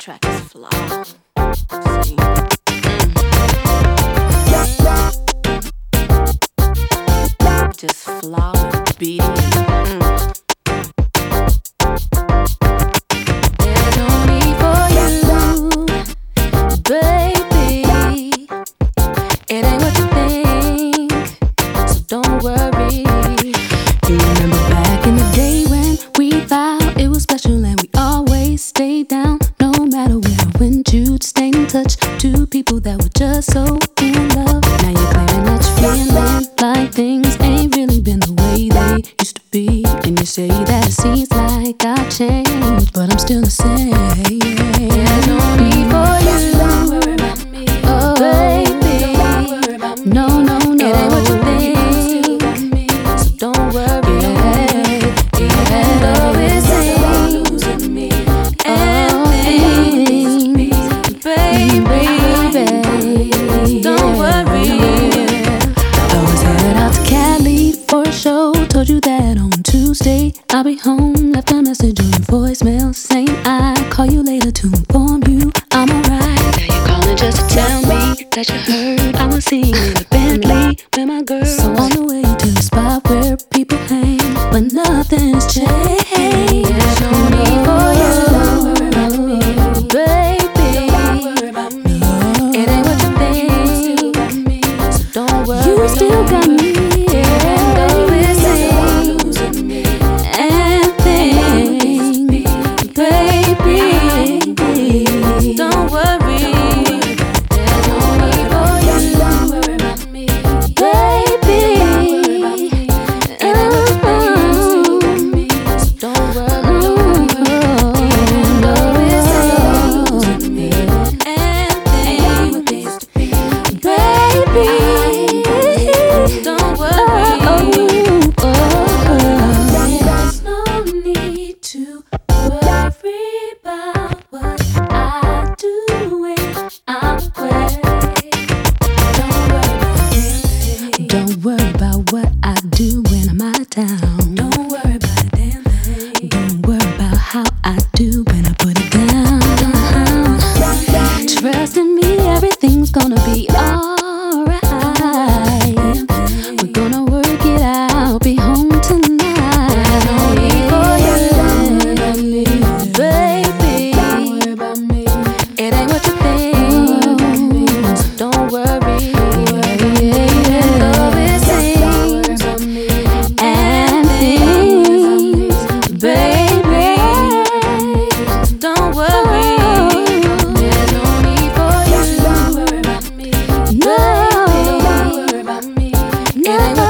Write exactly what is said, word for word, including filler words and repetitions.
track is flawed. See? Mm. Just flawed beating. Mm. There's no need for you, baby. It ain't what you think, so don't worry. You remember back in the day when we vowed it was special and we always stayed down. No matter where I went, you'd stay in touch. Two people that were just so in love. Now you're claiming that you're feeling like things ain't really been the way they used to be. And you say that it seems like I changed, but I'm still the same. There's no need for you. Don't worry about me, oh baby. No, no, no. It ain't what you think, so don't worry. Told you that on Tuesday I'll be home. Left a message on your voicemail saying I'd call you later to inform you I'm alright. Now you're calling just to tell me that you heard I was seen in a Bentley with my girl. So on the way to the spot where people hang, but nothing's changed. There's no need for you, baby. It ain't what you think, so don't worry. You still got me. Don't worry about what I do when I'm out of town. Don't worry about a damn thing. Don't worry about how I do when I put it down. Trust in me, everything's gonna be alright. We're gonna work it out, be home tonight. For you, baby. It ain't what you think, so don't worry. Yeah.